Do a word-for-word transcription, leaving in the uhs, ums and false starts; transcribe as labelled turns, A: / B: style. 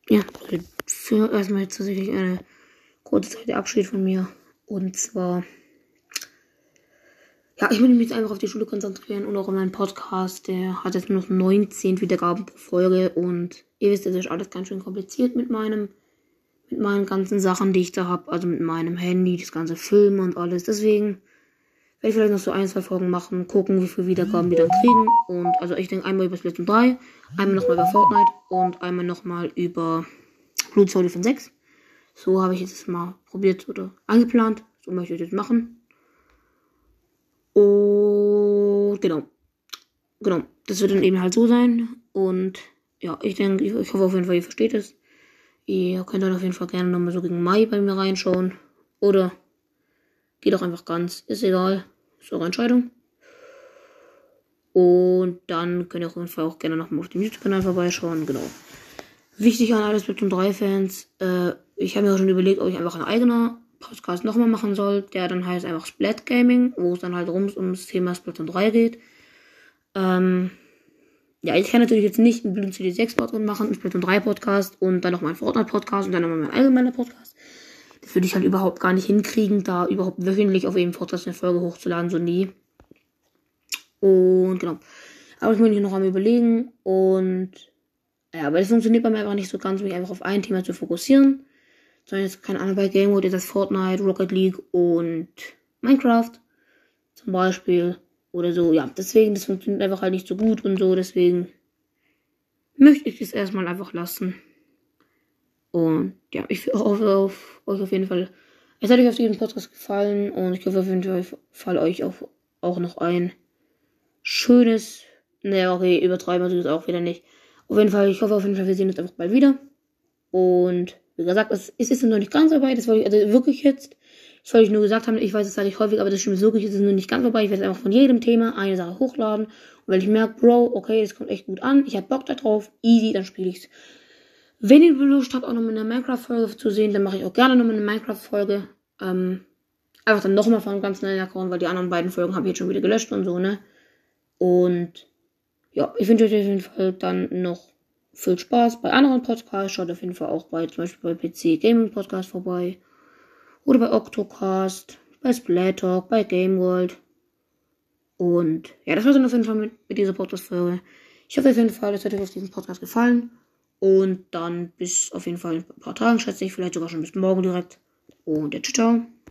A: ja, für erstmal jetzt tatsächlich eine kurze Zeit der Abschied von mir. Und zwar, ja, ich will mich jetzt einfach auf die Schule konzentrieren und auch auf meinen Podcast. Der hat jetzt nur noch neunzehn Wiedergaben pro Folge und ihr wisst, das ist alles ganz schön kompliziert mit meinem, mit meinen ganzen Sachen, die ich da habe. Also mit meinem Handy, das ganze Filmen und alles. Deswegen werde ich vielleicht noch so ein, zwei Folgen machen, gucken, wie viele Wiedergaben die dann kriegen. Und also ich denke einmal über Splatoon drei, einmal nochmal über Fortnite und einmal nochmal über Blood Soldier sechs. So habe ich jetzt mal probiert oder angeplant. So möchte ich das machen. Und genau. Genau. Das wird dann eben halt so sein. Und ja, ich denke, ich, ich hoffe auf jeden Fall, ihr versteht es. Ihr könnt dann auf jeden Fall gerne nochmal so gegen Mai bei mir reinschauen. Oder geht auch einfach ganz. Ist egal. Ist eure Entscheidung. Und dann könnt ihr auf jeden Fall auch gerne nochmal auf dem YouTube-Kanal vorbeischauen. Genau. Wichtig an alle Splatoon drei Fans. Äh, ich habe mir auch schon überlegt, ob ich einfach einen eigenen Podcast nochmal machen soll. Der dann heißt einfach Splat Gaming, wo es dann halt rum ums Thema Splatoon drei geht. Ähm, ja, ich kann natürlich jetzt nicht einen Bloons C D sechs Pod drin machen, einen Splatoon drei Podcast und dann noch meinen Fortnite Podcast und dann nochmal mein allgemeiner Podcast. Das würde ich halt überhaupt gar nicht hinkriegen, da überhaupt wöchentlich auf jeden Podcast eine Folge hochzuladen, so nie. Und genau. Aber ich bin hier noch am Überlegen und ja, aber das funktioniert bei mir einfach nicht so ganz, mich einfach auf ein Thema zu fokussieren. Sondern jetzt, keine Ahnung, bei Game Mode ist das Fortnite, Rocket League und Minecraft zum Beispiel. Oder so, ja. Deswegen, das funktioniert einfach halt nicht so gut und so. Deswegen möchte ich es erstmal einfach lassen. Und ja, ich hoffe auf euch auf jeden Fall. Es hat euch auf diesen Podcast gefallen. Und ich hoffe auf jeden Fall euch auch, auch noch ein schönes. Ne, okay, übertreiben wir es auch wieder nicht. Auf jeden Fall, ich hoffe auf jeden Fall, wir sehen uns einfach bald wieder. Und wie gesagt, es ist noch nicht ganz vorbei. Das wollte ich, also wirklich jetzt. Das wollte ich nur gesagt haben. Ich weiß, das sage ich häufig, aber das stimmt wirklich. Es ist noch nicht ganz vorbei. Ich werde einfach von jedem Thema eine Sache hochladen. Und wenn ich merke, Bro, okay, das kommt echt gut an. Ich habe Bock da drauf. Easy, dann spiele ich's. Wenn ihr Lust habt, auch noch mal eine Minecraft-Folge zu sehen, dann mache ich auch gerne noch mal eine Minecraft-Folge. Ähm, einfach dann nochmal von einem ganz neuen Account, weil die anderen beiden Folgen habe ich jetzt schon wieder gelöscht und so, ne? Und ja, ich wünsche euch auf jeden Fall dann noch viel Spaß bei anderen Podcasts. Schaut auf jeden Fall auch bei, zum Beispiel bei P C Gaming Podcast vorbei. Oder bei Octocast, bei Splat-Talk, bei Game World. Und ja, das war's dann auf jeden Fall mit, mit dieser Podcast-Folge. Ich hoffe auf jeden Fall, es hat euch auf diesen Podcast gefallen. Und dann bis auf jeden Fall in ein paar Tagen, schätze ich. Vielleicht sogar schon bis morgen direkt. Und ja, ciao, ciao.